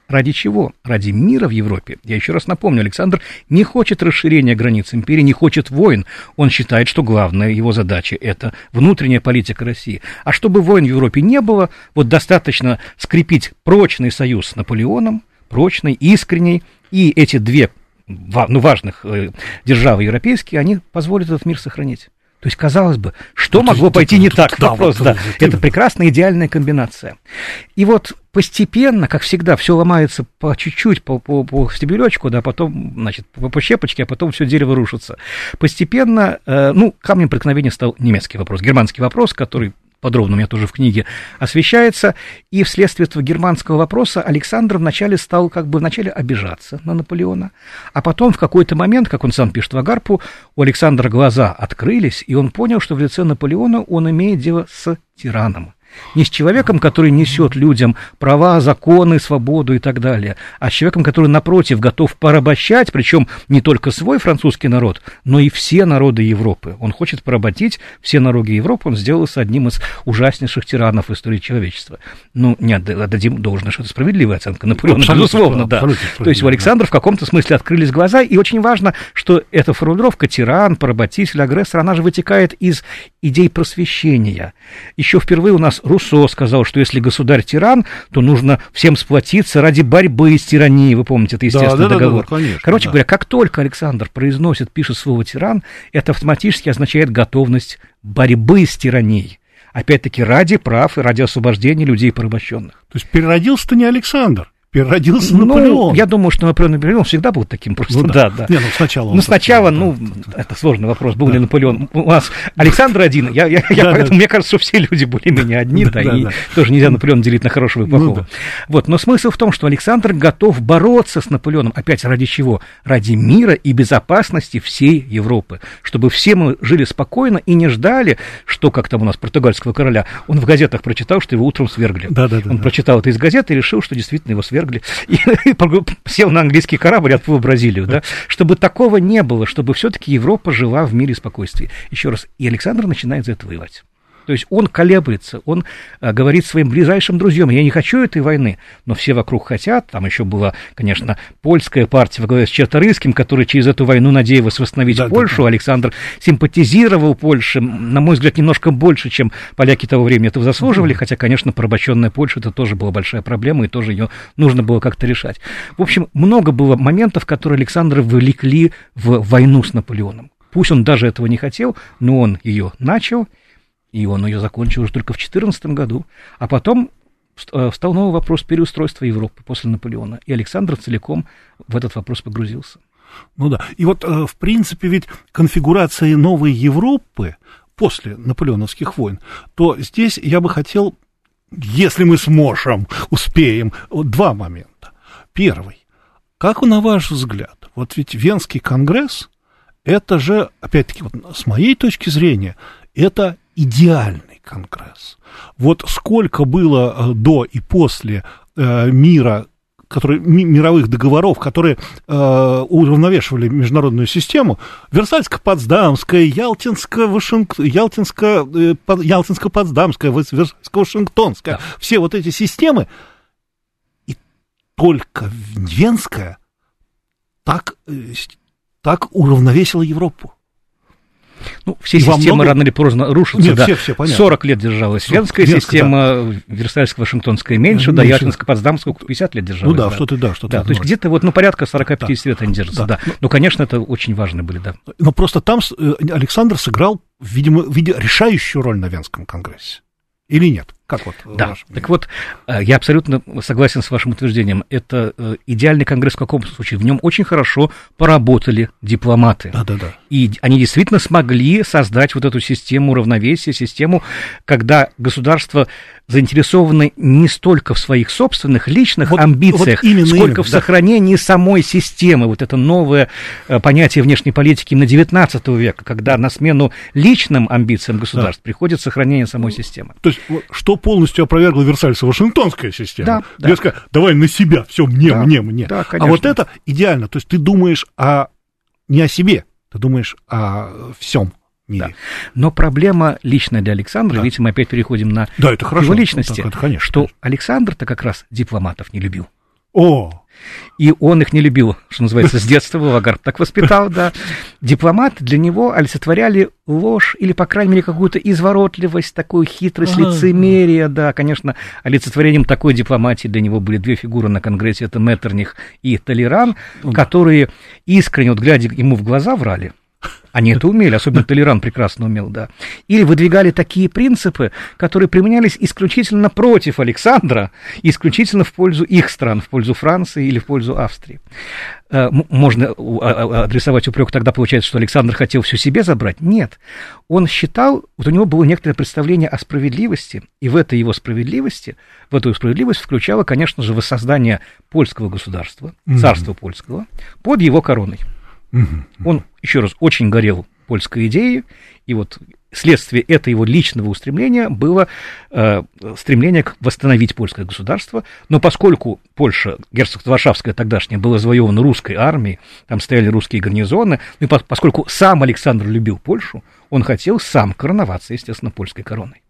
Ради чего? Ради мира в Европе. Я еще раз напомню, Александр не хочет расширения границ империи, не хочет войн. Он считает, что главная его задача – это внутренняя политика России. А чтобы войн в Европе не было, вот достаточно скрепить прочный союз с Наполеоном, прочный, искренний, и эти две ну, важных э, державы европейские, они позволят этот мир сохранить. То есть, казалось бы, что ну, могло пойти не так? Да, Вопрос, вот, да. Это, это прекрасная, идеальная комбинация. И вот постепенно, как всегда, все ломается по чуть-чуть, по, по, по стебелечку, да, потом, значит, по, по щепочке, а потом все дерево рушится. Постепенно, э, ну, камнем преткновения стал немецкий вопрос, германский вопрос, который подробно у меня тоже в книге освещается, и вследствие этого германского вопроса Александр вначале стал как бы вначале обижаться на Наполеона, а потом в какой-то момент, как он сам пишет в Агарпу, у Александра глаза открылись, и он понял, что в лице Наполеона он имеет дело с тираном. Не с человеком, который несет людям права, законы, свободу и так далее, а с человеком, который, напротив, готов порабощать, причем не только свой французский народ, но и все народы Европы. Он хочет поработить все народы Европы, он сделался одним из ужаснейших тиранов в истории человечества. Ну, не отдадим должное, что это справедливая оценка Наполеона, безусловно, да. То есть у Александра в каком-то смысле открылись глаза, и очень важно, что эта формулировка «тиран», «поработитель», «агрессор», она же вытекает из идей просвещения. Еще впервые у нас Руссо сказал, что если государь тиран, то нужно всем сплотиться ради борьбы с тиранией. Вы помните, это естественный да, да, договор. Да, да, конечно, Короче да. говоря, как только Александр произносит, пишет слово «тиран», это автоматически означает готовность борьбы с тиранией. Опять-таки ради прав и ради освобождения людей порабощенных. То есть переродился-то не Александр. Переродился ну, Наполеон. Я думаю, что Наполеон, Наполеон всегда был таким просто. Ну, да, да. Не, ну, сначала он ну, сначала, так, ну, да, да, это сложный вопрос, был да. ли Наполеон. У нас Александр один, я, я, я, да, поэтому да. мне кажется, что все люди более-менее одни, да, да, да, и да. тоже нельзя Наполеона делить на хорошего и плохого. Ну, да. Вот, но смысл в том, что Александр готов бороться с Наполеоном. Опять ради чего? Ради мира и безопасности всей Европы. Чтобы все мы жили спокойно и не ждали, что, как там у нас португальского короля, он в газетах прочитал, что его утром свергли. Да, да, да, он да. прочитал это из газеты и решил, что действительно его свергли. И сел на английский корабль и отплыл в Бразилию, да, чтобы такого не было, чтобы все-таки Европа жила в мире и спокойствии. Еще раз, и Александр начинает за это воевать. То есть он колеблется, он а, говорит своим ближайшим друзьям: я не хочу этой войны, но все вокруг хотят. Там еще была, конечно, польская партия во главе с Черторийским, которая через эту войну надеялась восстановить да, Польшу. Да, да. Александр симпатизировал Польше, на мой взгляд, немножко больше, чем поляки того времени этого заслуживали, mm-hmm. хотя, конечно, порабощенная Польша — это тоже была большая проблема, и тоже ее нужно было как-то решать. В общем, много было моментов, которые Александра вовлекли в войну с Наполеоном. Пусть он даже этого не хотел, но он ее начал, и он ее закончил уже только в четырнадцатом году. А потом встал новый вопрос переустройства Европы после Наполеона. И Александр целиком в этот вопрос погрузился. Ну да. И вот, в принципе, ведь конфигурация новой Европы после наполеоновских войн, то здесь я бы хотел, если мы сможем, успеем, вот два момента. Первый. Как на ваш взгляд, вот ведь Венский конгресс, это же, опять-таки, вот с моей точки зрения, это идеальный конгресс. Вот сколько было до и после э, мира, который, ми, мировых договоров, которые э, уравновешивали международную систему, Версальско-Потсдамская, Ялтинско-Вашингтонская, Ялтинско, э, Ялтинско-Потсдамская, Версальско-Вашингтонская, да. Все вот эти системы, и только Венская так, э, так уравновесила Европу. Ну, все и системы много... рано или поздно рушатся, Нет, да. Все, все, сорок лет держалась Венская Венская, система, да. Версальско-Вашингтонская меньше, да, да Ялтинско-Потсдамская пятьдесят лет держалась. Ну да, да. что-то да, что-то. Да, то есть где-то вот, ну, порядка сорок пять да. лет они держатся, да. да. Ну, конечно, это очень важные были, да. Но просто там Александр сыграл, видимо, видимо, решающую роль на Венском конгрессе. Или нет? Как вот? Да, ваш... так вот, я абсолютно согласен с вашим утверждением. Это идеальный конгресс в каком случае? В нем очень хорошо поработали дипломаты. Да, да, да. И они действительно смогли создать вот эту систему равновесия, систему, когда государство заинтересованы не столько в своих собственных личных вот, амбициях, вот именно, сколько именно, в да. сохранении самой системы. Вот это новое понятие внешней политики на девятнадцатого века, когда на смену личным амбициям государств да. приходит сохранение самой системы. То есть, что полностью опровергла Версальско-Вашингтонская система? Да, да. Я сказал, давай на себя, все мне, да, мне, мне. Да, а вот это идеально. То есть, ты думаешь о... не о себе, ты думаешь о всем. Да. Но проблема личная для Александра, да. видите, мы опять переходим на да, это его личности, ну, так, это, конечно, что конечно. Александр-то как раз дипломатов не любил. О! И он их не любил, что называется, с детства, Вагард так воспитал, да. Дипломаты для него олицетворяли ложь или, по крайней мере, какую-то изворотливость, такую хитрость, ага. лицемерие, да. Конечно, олицетворением такой дипломатии для него были две фигуры на Конгрессе, это Меттерних и Толеран, которые искренне, вот глядя ему в глаза, врали. Они это умели, особенно Толеран прекрасно умел, да. Или выдвигали такие принципы, которые применялись исключительно против Александра, исключительно в пользу их стран, в пользу Франции или в пользу Австрии. Можно адресовать упрек, тогда получается, что Александр хотел все себе забрать? Нет. Он считал, вот у него было некоторое представление о справедливости, и в этой его справедливости, в эту справедливость включало, конечно же, воссоздание польского государства, царства mm-hmm. польского, под его короной. Он, еще раз, очень горел польской идеей, и вот следствие этого его личного устремления было э, стремление восстановить польское государство, но поскольку Польша, герцогство Варшавское тогдашнее, было завоевано русской армией, там стояли русские гарнизоны, и по, поскольку сам Александр любил Польшу, он хотел сам короноваться, естественно, польской короной.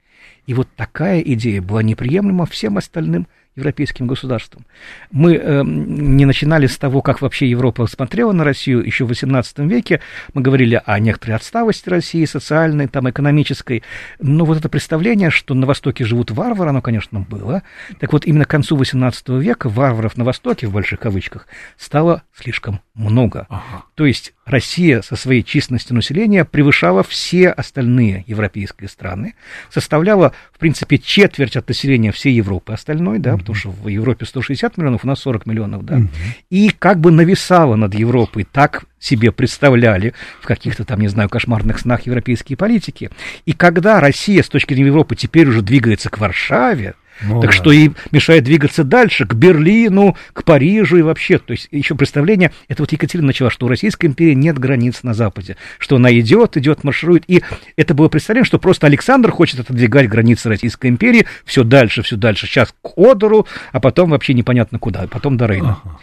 И вот такая идея была неприемлема всем остальным европейским государствам. Мы э, не начинали с того, как вообще Европа смотрела на Россию еще в восемнадцатом веке. Мы говорили о некоторой отсталости России, социальной, там, экономической. Но вот это представление, что на Востоке живут варвары, оно, конечно, было. Так вот, именно к концу восемнадцатого века варваров на Востоке, в больших кавычках, стало слишком много. Ага. То есть Россия со своей численностью населения превышала все остальные европейские страны, составляла, в принципе, четверть от населения всей Европы остальной, да, mm-hmm. потому что в Европе сто шестьдесят миллионов, у нас сорок миллионов, да, mm-hmm. и как бы нависала над Европой, так себе представляли в каких-то там, не знаю, кошмарных снах европейские политики. И когда Россия с точки зрения Европы теперь уже двигается к Варшаве, ну, так да. что ей мешает двигаться дальше, к Берлину, к Парижу и вообще. То есть еще представление, это вот Екатерина начала, что у Российской империи нет границ на Западе, что она идет, идет, марширует. И это было представление, что просто Александр хочет отодвигать границы Российской империи все дальше, все дальше. Сейчас к Одеру, а потом вообще непонятно куда, потом до Рейна. Ага.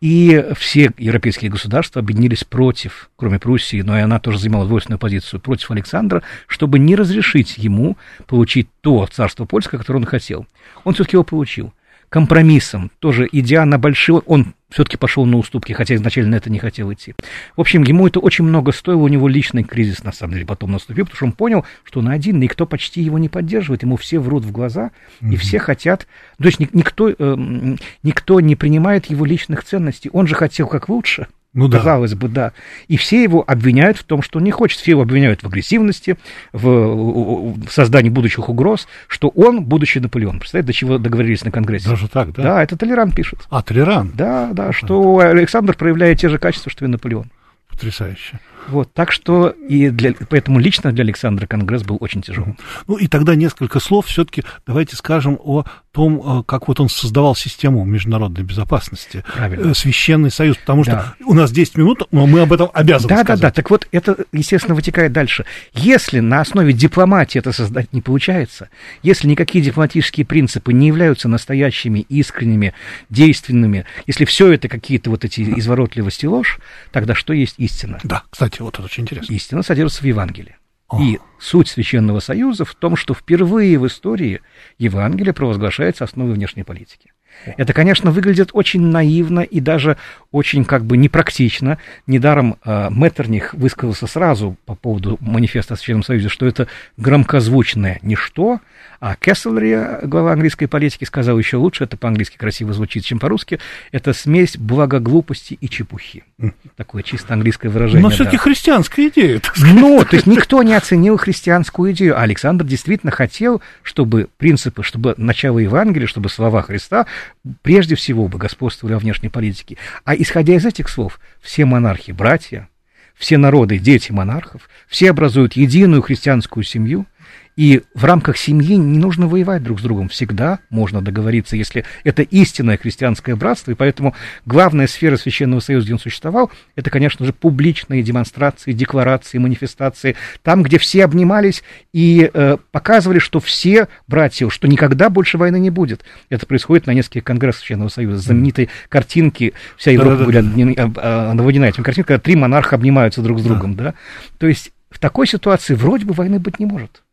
И все европейские государства объединились против, кроме Пруссии, но и она тоже занимала двойственную позицию, против Александра, чтобы не разрешить ему получить то царство польское, которое он хотел. Он все-таки его получил. Компромиссом, тоже идя на большие... Он все-таки пошел на уступки, хотя изначально на это не хотел идти. В общем, ему это очень много стоило, у него личный кризис, на самом деле, потом наступил, потому что он понял, что он один, никто почти его не поддерживает, ему все врут в глаза, mm-hmm. и все хотят... То есть никто, э, никто не принимает его личных ценностей. Он же хотел как лучше. Ну, казалось да. бы, да. И все его обвиняют в том, что он не хочет. Все его обвиняют в агрессивности, в, в создании будущих угроз, что он будущий Наполеон. Представляете, до чего договорились на Конгрессе? Даже так, да? Да, это Толеран пишет. А, Толеран? Да, да, что Александр проявляет те же качества, что и Наполеон. Потрясающе. Вот, так что, и для, поэтому лично для Александра Конгресс был очень тяжелым. Ну, и тогда несколько слов все-таки давайте скажем о том, как вот он создавал систему международной безопасности. Правильно. Священный союз, потому что да. у нас десять минут, но мы об этом обязаны да, сказать. Да, да, да, так вот, это, естественно, вытекает дальше. Если на основе дипломатии это создать не получается, если никакие дипломатические принципы не являются настоящими, искренними, действенными, если все это какие-то вот эти изворотливости и ложь, тогда что есть истина? Да, кстати, вот это очень интересно. Истина содержится в Евангелии. О. И суть Священного Союза в том, что впервые в истории Евангелие провозглашается основой внешней политики. Это, конечно, выглядит очень наивно и даже очень как бы непрактично. Недаром э, Меттерних высказался сразу по поводу манифеста о Священном Союзе, что это громкозвучное ничто, а Кеслери, глава английской политики, сказал еще лучше, это по-английски красиво звучит, чем по-русски, это смесь благоглупости и чепухи. Mm. Такое чисто английское выражение. Но все-таки да. христианская идея. Ну, то есть никто не оценил христианскую идею, а Александр действительно хотел, чтобы принципы, чтобы начало Евангелия, чтобы слова Христа прежде всего бы господствовали во внешней политике. А исходя из этих слов, все монархи братья, все народы дети монархов, все образуют единую христианскую семью, и в рамках семьи не нужно воевать друг с другом. Всегда можно договориться, если это истинное христианское братство. И поэтому главная сфера Священного Союза, где он существовал, это, конечно же, публичные демонстрации, декларации, манифестации. Там, где все обнимались и э, показывали, что все братья, что никогда больше войны не будет. Это происходит на нескольких конгрессах Священного Союза. Знаменитой картинки, вся Европа была наводнена этим картинкой, когда три монарха обнимаются друг с другом. Да. Да? То есть в такой ситуации вроде бы войны быть не может.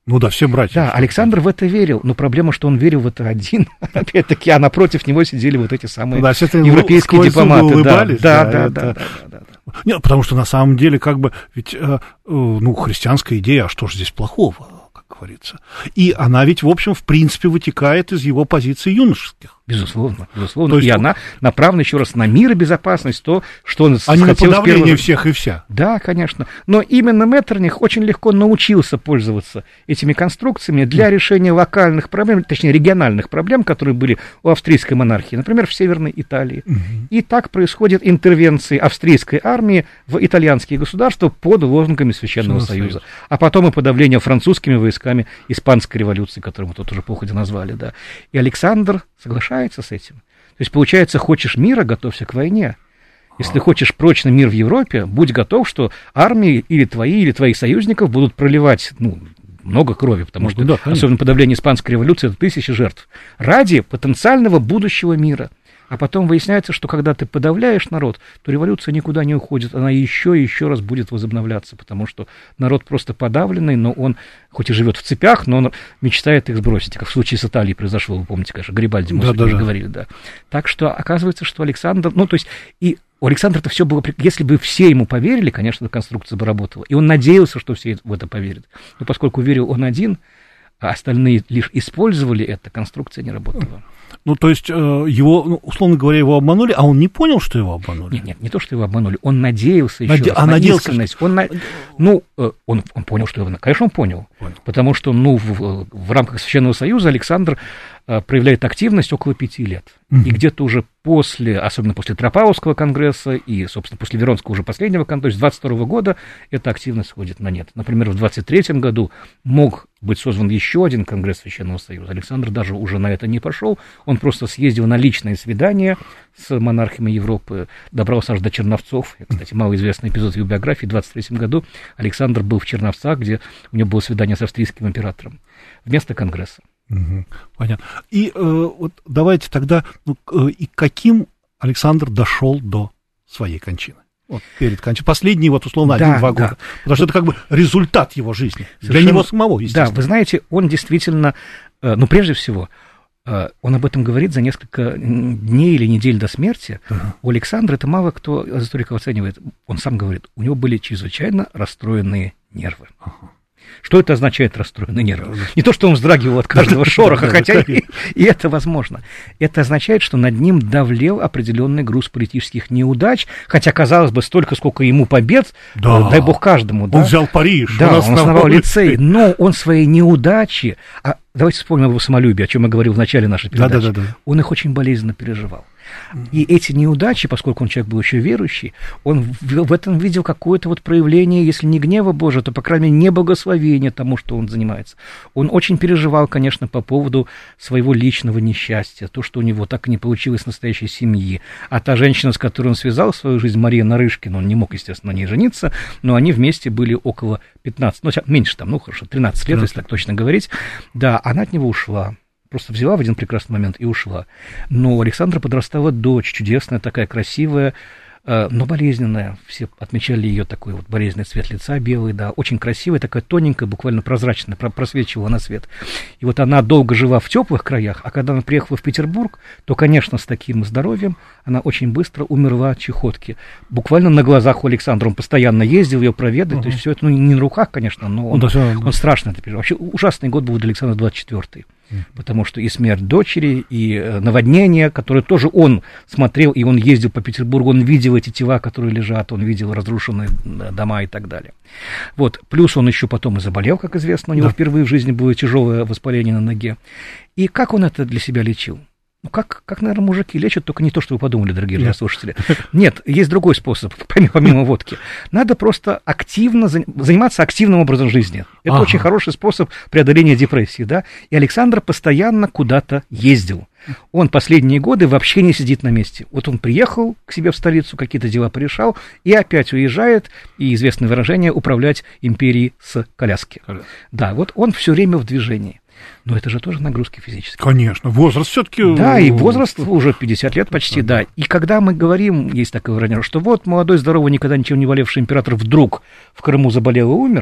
Ну да, все братья. Да, Александр в это верил, но проблема, что он верил в это один, опять-таки, а напротив него сидели вот эти самые да, европейские дипломаты. Улыбались, да, да, да, это... да, да, да, да. Нет, потому что на самом деле, как бы, ведь, ну, христианская идея, а что же здесь плохого, как говорится. И она ведь, в общем, в принципе, вытекает из его позиций юношеских. Безусловно, безусловно. То есть, и она направлена еще раз на мир и безопасность, то, что он а не на подавление первого... всех и вся. Да, конечно. Но именно Меттерних очень легко научился пользоваться этими конструкциями для решения локальных проблем, точнее, региональных проблем, которые были у австрийской монархии, например, в Северной Италии. Угу. И так происходят интервенции австрийской армии в итальянские государства под лозунгами Священного Союза. Союз. А потом и подавление французскими войсками Испанской революции, которую мы тут уже походе назвали. Да. И Александр соглашается с этим. То есть, получается, хочешь мира, готовься к войне. Если хочешь прочный мир в Европе, будь готов, что армии или твои, или твоих союзников будут проливать, ну, много крови, потому что, да, особенно подавление Испанской революции, это тысячи жертв, ради потенциального будущего мира. А потом выясняется, что когда ты подавляешь народ, то революция никуда не уходит, она еще и еще раз будет возобновляться, потому что народ просто подавленный, но он, хоть и живет в цепях, но он мечтает их сбросить, как в случае с Италией произошло, вы помните, конечно, Гарибальди, мы да, да, да. говорили, да. Так что оказывается, что Александр, ну, то есть, и у Александра это все было, если бы все ему поверили, конечно, конструкция бы работала, и он надеялся, что все в это поверят, но поскольку верил он один, а остальные лишь использовали это, конструкция не работала. Ну, то есть, его, ну, условно говоря, его обманули, а он не понял, что его обманули? Нет, нет, не то, что его обманули, он надеялся еще Наде... раз а на надеялся, искренность. что... Он, на... ну, он, он понял, что его... Конечно, он понял, понял. Потому что, ну, в, в рамках Священного Союза Александр проявляет активность около пяти лет. Mm-hmm. И где-то уже после, особенно после Тропауского конгресса и, собственно, после Веронского уже последнего конгресса, то есть двадцать второго года, эта активность сходит на нет. Например, в двадцать третьем году мог быть создан еще один конгресс Священного Союза. Александр даже уже на это не пошел, он просто съездил на личное свидание с монархами Европы, добрался аж до Черновцов. Кстати, малоизвестный эпизод в его биографии. В двадцать третьем году Александр был в Черновцах, где у него было свидание с австрийским императором вместо конгресса. Угу, понятно. И э, вот давайте тогда, ну, э, и каким Александр дошел до своей кончины? Вот перед кончиной. Последние, вот, условно, да, один-два года. Да. Потому что это как бы результат его жизни. Совершенно... Для него самого, естественно. Да, вы знаете, он действительно, э, ну, прежде всего, э, он об этом говорит за несколько дней или недель до смерти. Uh-huh. У Александра, это мало кто из историков оценивает, он сам говорит, у него были чрезвычайно расстроенные нервы. Uh-huh. Что это означает расстроенный нерв? Не то, что он вздрагивал от каждого шороха, хотя и, и это возможно. Это означает, что над ним давлел определенный груз политических неудач, хотя, казалось бы, столько, сколько ему побед, да. дай бог каждому. Да? Он взял Париж. Да, он основал, он основал лицей, но он свои неудачи, а давайте вспомним его самолюбие, о чем я говорил в начале нашей передачи, да, да, да, да. он их очень болезненно переживал. И эти неудачи, поскольку он человек был еще верующий, он в, в этом видел какое-то вот проявление, если не гнева Божия, то, по крайней мере, неблагословения тому, что он занимается. Он очень переживал, конечно, по поводу своего личного несчастья, то, что у него так и не получилось настоящей семьи. А та женщина, с которой он связал свою жизнь, Мария Нарышкина, он не мог, естественно, на ней жениться, но они вместе были около пятнадцати, ну, меньше там, ну, хорошо, тринадцать лет, если так точно говорить. Да, она от него ушла. Просто взяла в один прекрасный момент и ушла. Но у Александра подрастала дочь, чудесная, такая красивая, но болезненная. Все отмечали ее такой вот болезненный цвет лица, белый, да, очень красивая, такая тоненькая, буквально прозрачная, просвечивала на свет. И вот она долго жила в теплых краях, а когда она приехала в Петербург, то, конечно, с таким здоровьем она очень быстро умерла от чехотки. Буквально на глазах у Александра. Он постоянно ездил ее проведать, uh-huh. то есть все это, ну, не на руках, конечно, но он, он страшно это пережил. Вообще ужасный год был для Александра двадцать четвёртый. Потому что и смерть дочери, и наводнение, которое тоже он смотрел, и он ездил по Петербургу, он видел эти тела, которые лежат, он видел разрушенные дома и так далее. Вот. Плюс он еще потом и заболел, как известно, у него да. впервые в жизни было тяжелое воспаление на ноге. И как он это для себя лечил? Ну, как, как, наверное, мужики лечат, только не то, что вы подумали, дорогие радиослушатели. Нет, есть другой способ, помимо водки. Надо просто активно заниматься активным образом жизни. Это ага. очень хороший способ преодоления депрессии, да. И Александр постоянно куда-то ездил. Он последние годы вообще не сидит на месте. Вот он приехал к себе в столицу, какие-то дела порешал, и опять уезжает, и известное выражение, управлять империей с коляски. Да, вот он все время в движении. Но это же тоже нагрузки физические. Конечно, возраст все-таки... Да, и возраст уже пятьдесят лет почти, да. да. И когда мы говорим, есть такое выражение, что вот молодой, здоровый, никогда ничем не болевший император вдруг в Крыму заболел и умер,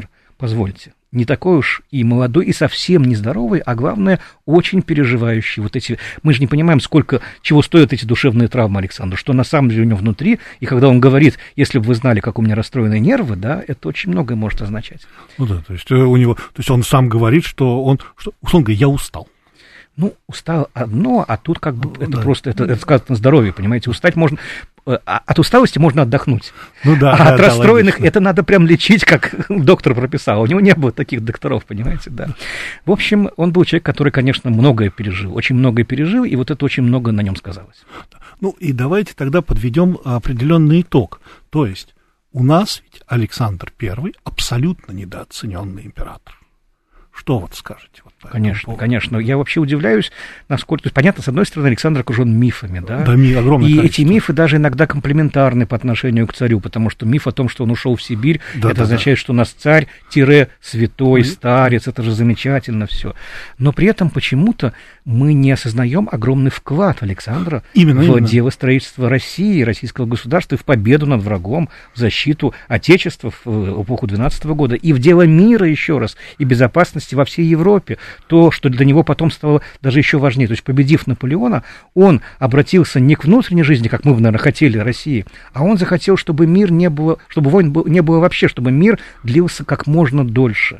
позвольте, не такой уж и молодой, и совсем нездоровый, а главное, очень переживающий. Вот эти, мы же не понимаем, сколько, чего стоят эти душевные травмы Александру, что на самом деле у него внутри, и когда он говорит, если бы вы знали, как у меня расстроены нервы, да, это очень многое может означать. Ну да, то есть у него, то есть он сам говорит, что он, что, он говорит, я устал. Ну, устал одно, а тут как бы ну, это да. просто, это, это сказано на здоровье, понимаете, устать можно, от усталости можно отдохнуть, ну, да, а да, от да, расстроенных логично. Это надо прям лечить, как доктор прописал, у него не было таких докторов, понимаете, да. В общем, он был человек, который, конечно, многое пережил, очень многое пережил, и вот это очень много на нем сказалось. Ну, и давайте тогда подведем определенный итог, то есть у нас ведь Александр Первый абсолютно недооцененный император. Что вот скажете? Вот конечно, поводу? Конечно. Я вообще удивляюсь, насколько... То есть, понятно, с одной стороны, Александр окружен мифами, да? Да, ми, огромное и количество. Эти мифы даже иногда комплементарны по отношению к царю, потому что миф о том, что он ушел в Сибирь, да, это да, означает, да. что у нас царь-святой, mm-hmm. старец, это же замечательно все. Но при этом почему-то мы не осознаем огромный вклад Александра именно, в именно. дело строительства России, российского государства, и в победу над врагом, в защиту Отечества в эпоху двенадцатого года, и в дело мира, еще раз, и безопасности во всей Европе, то, что для него потом стало даже еще важнее. То есть, победив Наполеона, он обратился не к внутренней жизни, как мы бы, наверное, хотели России, а он захотел, чтобы мир не было, чтобы войн не было вообще, чтобы мир длился как можно дольше.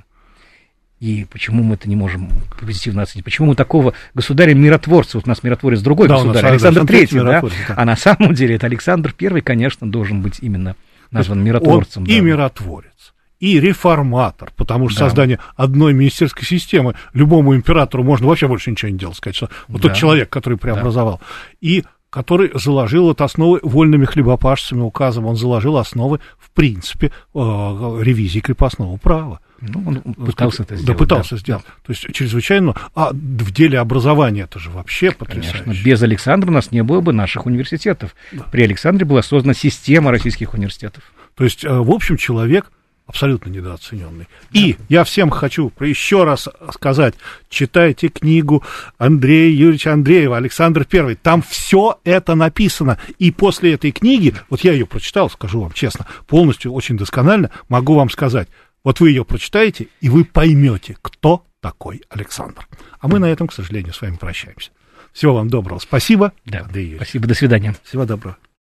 И почему мы это не можем позитивно оценить? Почему мы такого государя-миротворца, вот у нас миротворец другой да, государь, Александр Третий, да? да? А на самом деле это Александр Первый, конечно, должен быть именно назван миротворцем. Он да. и миротворец, и реформатор, потому что да. создание одной министерской системы любому императору можно вообще больше ничего не делать, сказать, что вот да. тот человек, который преобразовал, да. и который заложил вот основы вольными хлебопашцами указом, он заложил основы, в принципе, э, ревизии крепостного права. Ну, он пытался это сделать. Да, пытался да. сделать. То есть, чрезвычайно... А в деле образования это же вообще потрясающе. Конечно. Без Александра у нас не было бы наших университетов. Да. При Александре была создана система российских университетов. То есть, в общем, человек абсолютно недооцененный. И я всем хочу еще раз сказать, читайте книгу Андрея Юрьевича Андреева «Александр Первый». Там все это написано. И после этой книги, вот я ее прочитал, скажу вам честно, полностью, очень досконально, могу вам сказать, вот вы ее прочитаете, и вы поймете, кто такой Александр. А мы на этом, к сожалению, с вами прощаемся. Всего вам доброго. Спасибо. Да, спасибо, до свидания. Всего доброго.